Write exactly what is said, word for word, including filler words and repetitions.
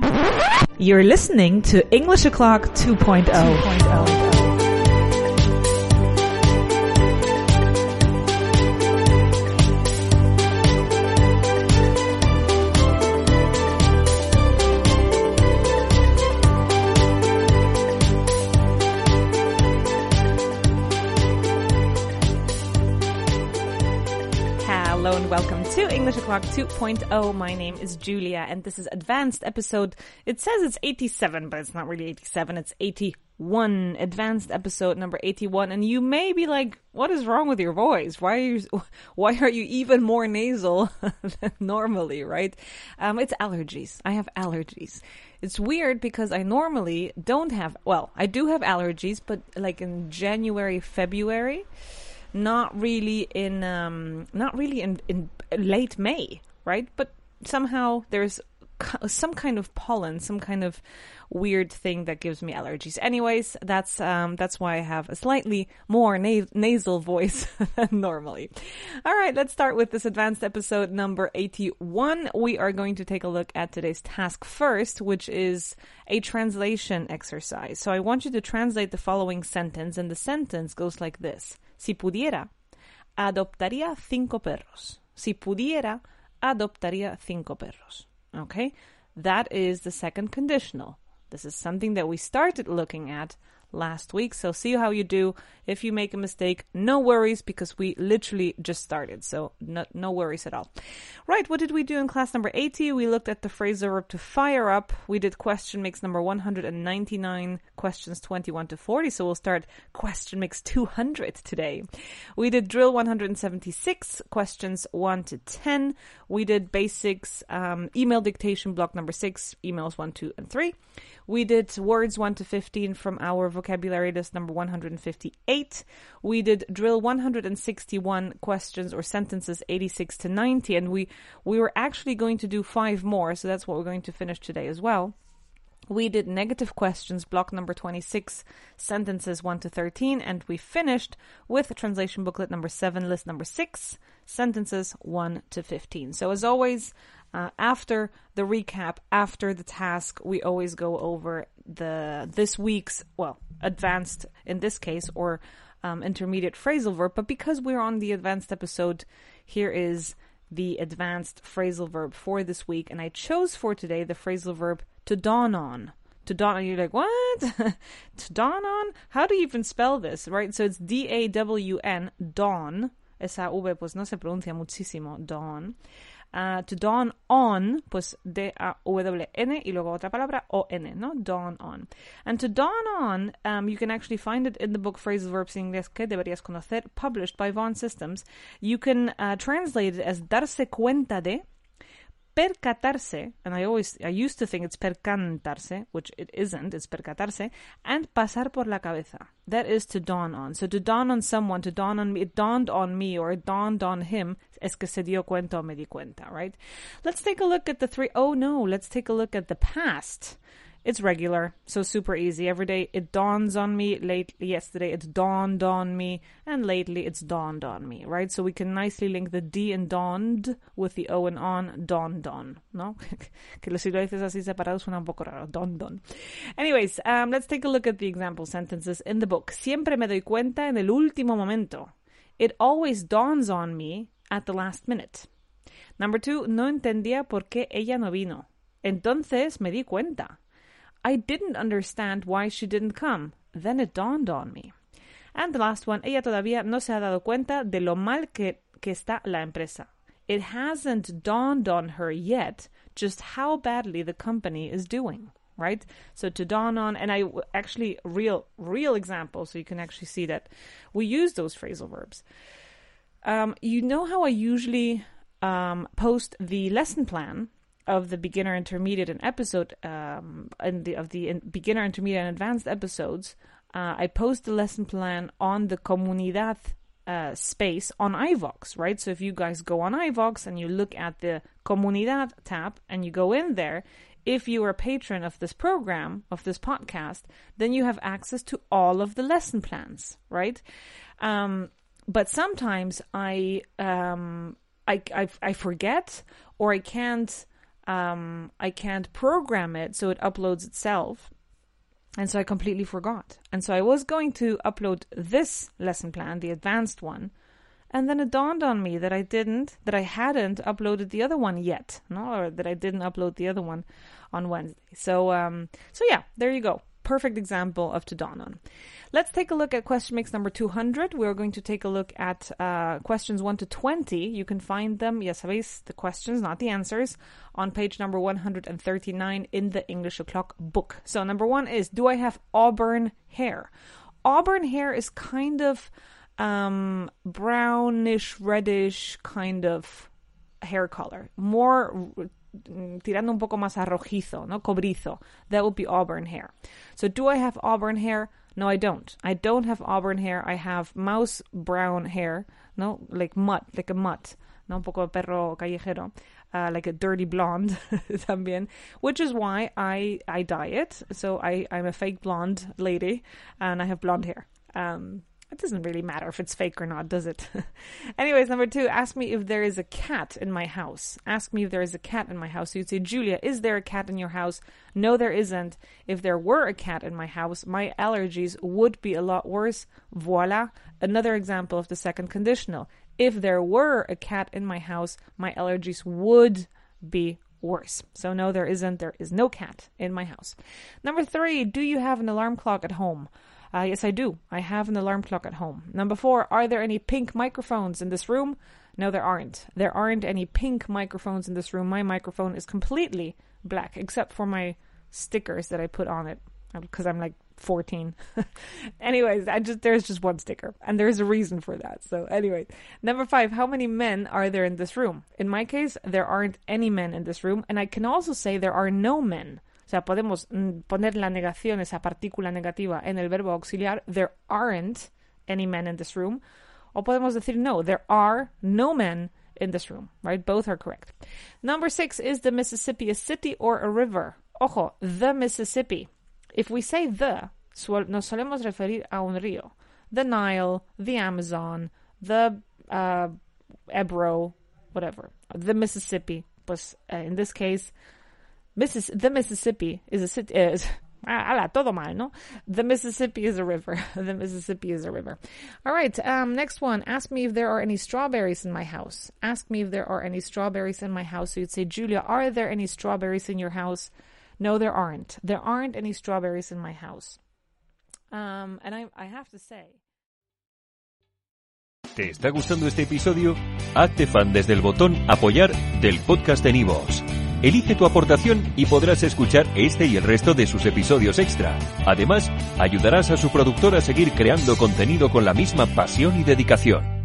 You're listening to English O'Clock two point oh. Hello and welcome to English O'Clock two point oh. My name is Julia and this is advanced episode. It says it's eighty-seven, but it's not really eighty-seven, it's eighty-one. Advanced episode number eighty-one. And you may be like, what is wrong with your voice? Why are you, why are you even more nasal than normally, right? Um, it's allergies. I have allergies. It's weird because I normally don't have, well, I do have allergies, but like in January, February, Not really in, um, not really in, in late May, right? But somehow there's some kind of pollen, some kind of weird thing that gives me allergies. Anyways, that's um, that's why I have a slightly more na- nasal voice than normally. All right, let's start with this advanced episode number eighty-one. We are going to take a look at today's task first, which is a translation exercise. So I want you to translate the following sentence, and the sentence goes like this. Si pudiera, adoptaría cinco perros. Si pudiera, adoptaría cinco perros. Okay? That is the second conditional. This is something that we started looking at last week. So see how you do. If you make a mistake, no worries, because we literally just started. So no, no worries at all. Right, what did we do in class number eighty? We looked at the phrasal verb to fire up. We did question mix number one hundred ninety-nine, questions twenty-one to forty. So we'll start question mix two hundred today. We did drill one hundred seventy-six, questions one to ten. We did basics, um, email dictation block number six, emails one, two, and three. We did words one to fifteen from our vocabulary list number one hundred fifty-eight. We did drill one hundred sixty-one, questions or sentences eighty-six to ninety, and we we were actually going to do five more, so that's what we're going to finish today as well. We did negative questions, block number twenty-six, sentences one to thirteen, and we finished with translation booklet number seven, list number six, sentences one to fifteen. So as always, uh, after the recap, after the task, we always go over the this week's, well, advanced, in this case, or um, intermediate phrasal verb. But because we're on the advanced episode, here is the advanced phrasal verb for this week. And I chose for today the phrasal verb to dawn on. To dawn on, you're like, what? To dawn on? How do you even spell this, right? So it's D A W N, dawn. Esa V pues no se pronuncia muchísimo, dawn. Uh, to dawn on, pues D A W N y luego otra palabra O N, no? Dawn on. And to dawn on, um, you can actually find it in the book Phrasal Verbs en Inglés que deberías conocer, published by Vaughan Systems. You can uh, translate it as darse cuenta de, percatarse, and I always, I used to think it's percantarse, which it isn't, it's percatarse, and pasar por la cabeza. That is to dawn on. So to dawn on someone, to dawn on me, it dawned on me, or it dawned on him, es que se dio cuenta o me di cuenta, right? Let's take a look at the three, oh no, let's take a look at the past. It's regular, so super easy. Every day it dawns on me. Late yesterday it dawned on me, and lately it's dawned on me, right? So we can nicely link the D in dawned with the O and on, dawned on, ¿no? Que si lo dices así separado suena un poco raro, dawned on. Anyways, um, let's take a look at the example sentences in the book. Siempre me doy cuenta en el último momento. It always dawns on me at the last minute. Number two, no entendía por qué ella no vino. Entonces me di cuenta. I didn't understand why she didn't come. Then it dawned on me. And the last one, ella todavía no se ha dado cuenta de lo mal que, que está la empresa. It hasn't dawned on her yet just how badly the company is doing, right? So to dawn on, and I actually, real, real example, so you can actually see that we use those phrasal verbs. Um, you know how I usually um, post the lesson plan of the beginner, intermediate, and episode, um, and the of the in beginner, intermediate, and advanced episodes. Uh, I post the lesson plan on the Comunidad uh, space on iVox, right? So if you guys go on iVox and you look at the Comunidad tab and you go in there, if you are a patron of this program, of this podcast, then you have access to all of the lesson plans, right? Um, but sometimes I, um, I, I, I forget, or I can't um, I can't program it so it uploads itself. And so I completely forgot. And so I was going to upload this lesson plan, the advanced one, and then it dawned on me that I didn't, that I hadn't uploaded the other one yet, no, or that I didn't upload the other one on Wednesday. So, um, so yeah, there you go. Perfect example of to dawn on. Let's take a look at question mix number two hundred. We're going to take a look at uh, questions one to twenty. You can find them, ya sabéis, the questions, not the answers, on page number one hundred thirty-nine in the English O'Clock book. So number one is, do I have auburn hair? Auburn hair is kind of um, brownish, reddish kind of hair color. More tirando un poco más a rojizo, no cobrizo. That would be auburn hair. So do I have auburn hair? No, I don't. I don't have auburn hair. I have mouse brown hair, no, like mutt, like a mutt, no, un poco perro callejero, uh, like a dirty blonde también, which is why I I dye it. So I I'm a fake blonde lady, and I have blonde hair. Um. It doesn't really matter if it's fake or not, does it? Anyways, number two, ask me if there is a cat in my house. Ask me if there is a cat in my house. So you'd say, Julia, is there a cat in your house? No, there isn't. If there were a cat in my house, my allergies would be a lot worse. Voila. Another example of the second conditional. If there were a cat in my house, my allergies would be worse. So no, there isn't. There is no cat in my house. Number three, do you have an alarm clock at home? Uh, yes, I do. I have an alarm clock at home. Number four, are there any pink microphones in this room? No, there aren't. There aren't any pink microphones in this room. My microphone is completely black, except for my stickers that I put on it, because I'm like fourteen. Anyways, I just there's just one sticker, and there's a reason for that. So anyway, number five, how many men are there in this room? In my case, there aren't any men in this room, and I can also say there are no men. O sea, podemos poner la negación, esa partícula negativa, en el verbo auxiliar. There aren't any men in this room. O podemos decir no, there are no men in this room, right? Both are correct. Number six, is the Mississippi a city or a river? Ojo, the Mississippi. If we say the, nos solemos referir a un río. The Nile, the Amazon, the uh, Ebro, whatever. The Mississippi. Pues, uh, in this case, Missis- the Mississippi is a city. Is, ah, todo mal, no? The Mississippi is a river. The Mississippi is a river. All right. Um, next one. Ask me if there are any strawberries in my house. Ask me if there are any strawberries in my house. So you'd say, Julia, are there any strawberries in your house? No, there aren't. There aren't any strawberries in my house. Um, and I, I have to say. ¿Te está gustando este episodio? Hazte fan desde el botón Apoyar del podcast de Nivos. Elige tu aportación y podrás escuchar este y el resto de sus episodios extra. Además, ayudarás a su productor a seguir creando contenido con la misma pasión y dedicación.